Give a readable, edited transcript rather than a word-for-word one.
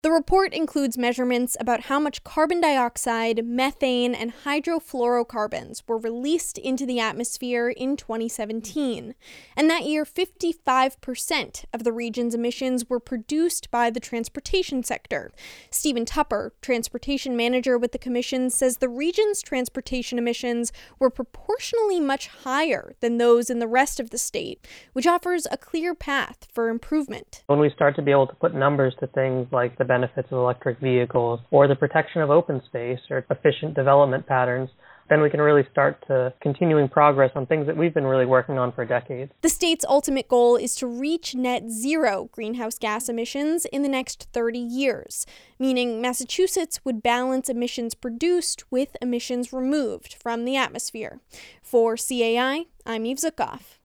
The report includes measurements about how much carbon dioxide, methane, and hydrofluorocarbons were released into the atmosphere in 2017. And that year, 55% of the region's emissions were produced by the transportation sector. Stephen Tupper, transportation manager with the commission, says the region's transportation emissions were proportionally much higher than those in the rest of the state, which offers a clear path for improvement. When we start to be able to put numbers to things like the benefits of electric vehicles or the protection of open space or efficient development patterns, then we can really start to continuing progress on things that we've been really working on for decades. The state's ultimate goal is to reach net zero greenhouse gas emissions in the next 30 years, meaning Massachusetts would balance emissions produced with emissions removed from the atmosphere. For CAI, I'm Eve Zukoff.